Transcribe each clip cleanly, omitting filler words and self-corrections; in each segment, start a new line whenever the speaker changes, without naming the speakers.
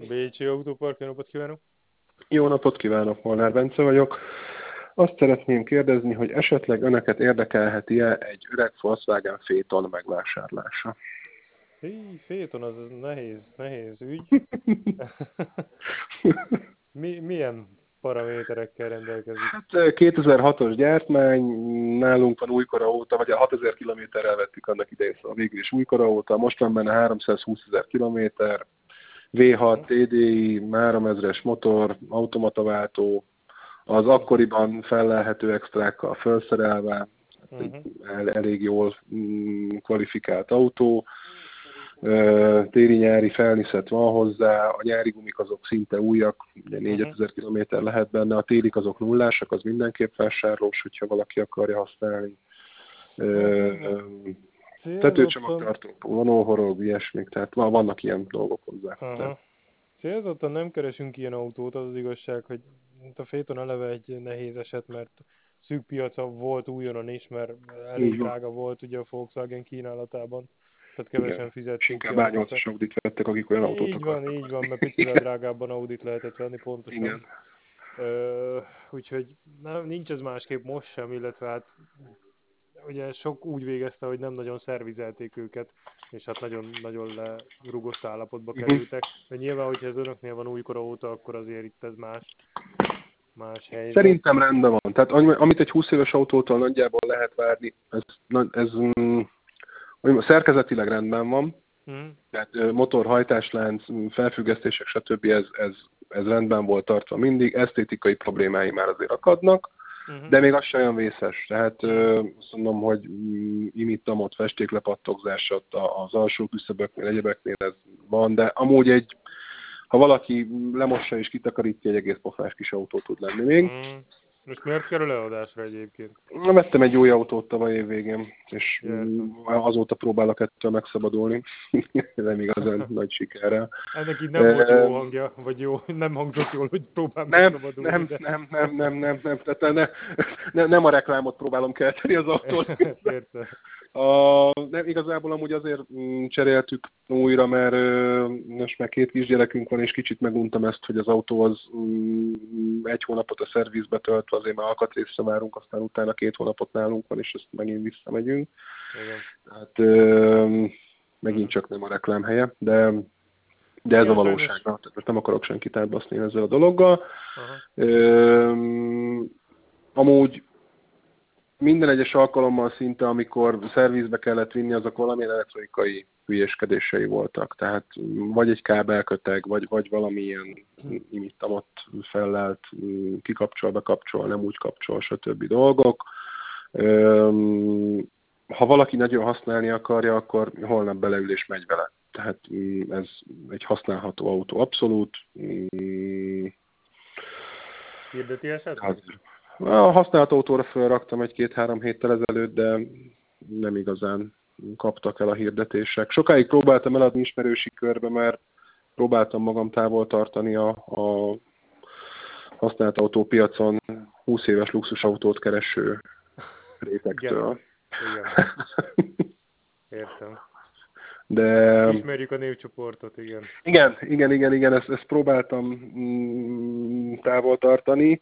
Bécsi Autópark, jó napot kívánok!
Jó napot kívánok, Molnár Bence vagyok. Azt szeretném kérdezni, hogy esetleg önöket érdekelheti-e egy öreg Volkswagen Phaeton megvásárlása?
Phaeton az nehéz ügy. Milyen paraméterekkel rendelkezik?
Hát 2006-os gyártmány, nálunk van újkora óta, vagy a 6000 kilométerrel vettük annak idején, szóval végül is újkora óta. Most van benne 320 000 kilométer, V6 TDI, 3000-es motor, automataváltó, az akkoriban fellelhető extrákkal felszerelve, egy elég jól kvalifikált autó. Téli-nyári felniszett van hozzá, a nyári gumik azok szinte újak, ugye 4000 km lehet benne, a télik azok nullásak, az mindenképp vásárlós, hogyha valaki akarja használni. Tetőcsomagtartó, vonóhorog, ilyesmik, tehát vannak ilyen dolgok hozzá.
Célzottan nem keresünk ilyen autót, az igazság, hogy a Phaeton eleve egy nehéz eset, mert szűk piaca volt újonnan is, mert elég drága volt ugye a Volkswagen kínálatában. Tehát kevesen fizettünk ki.
Inkább A8-as Audit vettek, akik olyan autót akartak.
Így van, mert picivel drágábban Audit lehetett venni, pontosan.
Igen.
Úgyhogy nincs ez másképp most sem, illetve hát ugye sok úgy végezte, hogy nem nagyon szervizelték őket, és hát nagyon lerugott állapotba kerültek. De nyilván, hogyha ez önöknél van újkora óta, akkor azért itt ez más helyzet.
Szerintem rendben van. Tehát amit egy 20 éves autótól nagyjából lehet várni, ez szerkezetileg rendben van. Tehát motor, hajtáslánc, felfüggesztések, stb. Ez rendben volt tartva mindig. Esztétikai problémái már azért akadnak, de még az sem olyan vészes. Tehát azt mondom, hogy imittamot, festéklepattogzás ott az alsó küszöböknél, egyebeknél ez van, de amúgy ha valaki lemossa és kitakarítja, egy egész pofás kis autó tud lenni még.
Most miért kerül leadásra egyébként?
Vettem egy új autót tavaly év végén, és azóta próbálok ettől megszabadulni. Nem igazán nagy sikerrel.
Ennek így nem volt jó hangja, vagy jó, nem hangzott jól, hogy próbál megszabadulni.
Nem a reklámot próbálom kelteni az autót.
Értem.
Nem, igazából amúgy azért cseréltük újra, mert most már 2 kisgyerekünk van, és kicsit meguntam ezt, hogy az autó az 1 hónapot a szervizbe töltve, azért már alkatrészre várunk, aztán utána 2 hónapot nálunk van, és ezt megint visszamegyünk.
Igen.
Tehát megint csak nem a reklám helye, de ez a valóság. Tehát most nem akarok senkit átbaszni ezzel a dologgal. Amúgy minden egyes alkalommal szinte, amikor szervizbe kellett vinni, azok valamilyen elektronikai hülyéskedései voltak. Tehát vagy egy kábelköteg, vagy valamilyen imittamot fellelt, kikapcsol, bekapcsol, nem úgy kapcsol, stb. Dolgok. Ha valaki nagyon használni akarja, akkor holnap beleül és megy vele. Tehát ez egy használható autó abszolút.
Hirdeti esetleg?
A használt autóra felraktam 1-2-3 héttel ezelőtt, de nem igazán kaptak el a hirdetések. Sokáig próbáltam eladni ismerősi körbe, mert próbáltam magam távol tartani a használt autópiacon 20 éves luxusautót kereső rétegtől.
Igen. Értem.
De...
Ismerjük a névcsoportot, igen.
Igen, ezt próbáltam távol tartani.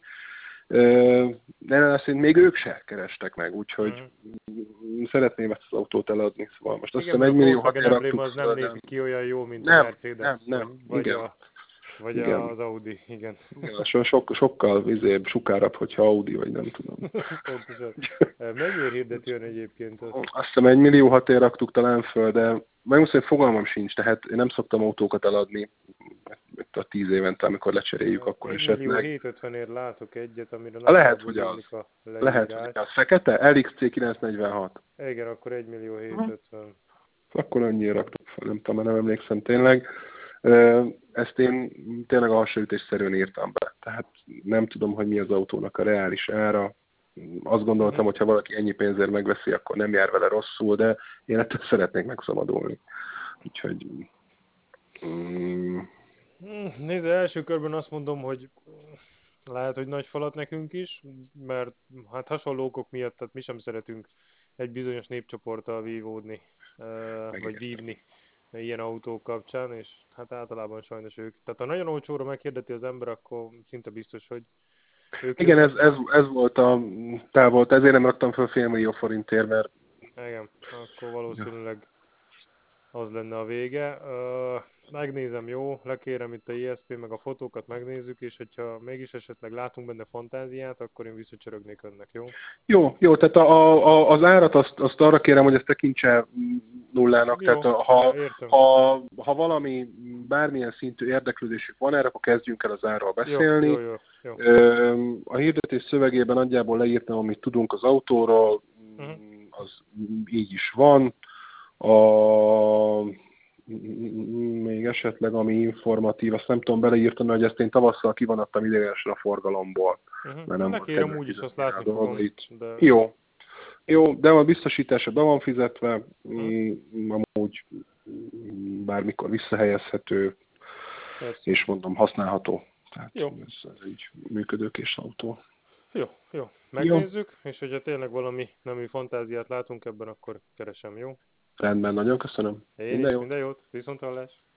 De azt még ők se kerestek meg, úgyhogy szeretném ezt az autót eladni. Szóval most azt hiszem 1 millió
raktuk. Az nem néz ki olyan jó, mint a Mercedes. Vagy az Audi, igen.
Sokkal sukárabb, hogyha Audi, vagy nem tudom.
Pontosan. Mennyiért hirdeti ön egyébként?
Azt hiszem 1 millió raktuk talán föl, de megmondom, hogy fogalmam sincs, tehát én nem szoktam autókat eladni a 10 évente, amikor lecseréljük, akkor esetleg.
1 750-ért látok egyet, amire
lehet, hogy az. Lehet, hogy az. Fekete? LXC 946.
Igen, akkor 1 750.
Akkor annyira raktuk fel, nem tudom, nem emlékszem tényleg. Ezt én tényleg alsóütésszerűen írtam be. Tehát nem tudom, hogy mi az autónak a reális ára. Azt gondoltam, hogy ha valaki ennyi pénzért megveszi, akkor nem jár vele rosszul, de én ettől szeretnék megszabadulni. Úgyhogy...
Nézd, első körben azt mondom, hogy lehet, hogy nagy falat nekünk is, mert hát hasonló okok miatt, tehát mi sem szeretünk egy bizonyos népcsoporttal vívódni, vagy vívni. ilyen autók kapcsán, és hát általában sajnos ők. Tehát ha nagyon olcsóra meghirdeti az ember, akkor szinte biztos, hogy ők
Igen,
kapnak.
ez volt a távol, ezért nem raktam fel $500,000, mert
Igen, akkor
ja.
valószínűleg az lenne a vége. Megnézem, jó, lekérem itt a ISP, meg a fotókat megnézzük, és hogyha mégis esetleg látunk benne fantáziát, akkor én visszacsörögnék önnek, jó?
Jó, tehát az árat azt arra kérem, hogy ezt tekintse nullának, tehát
Jó, értem.
ha valami, bármilyen szintű érdeklődésük van erre, akkor kezdjünk el az árral beszélni.
Jó.
A hirdetés szövegében nagyjából leírtam, amit tudunk az autóról,
Uh-huh.
az így is van. Még esetleg ami informatív, azt nem tudom beleírtani, hogy ezt én tavasszal kivonattam idegenesen a forgalomból, mert nem volt
Nekérem,
kedvem
úgyis azt
fizetni rá a
látni fogom,
dolgait.
de...
Jó, de a biztosítása be van fizetve,
Uh-huh.
amúgy bármikor visszahelyezhető,
Persze.
és mondom, használható. Tehát
Jó.
ez egy működőkés autó.
Jó.
Jó,
Megnézzük, és hogyha tényleg valami nemű fantáziát látunk ebben, akkor keresem, jó?
rendben, nagyon köszönöm.
Én
Minden
is,
jót.
minden jót, viszonthallás!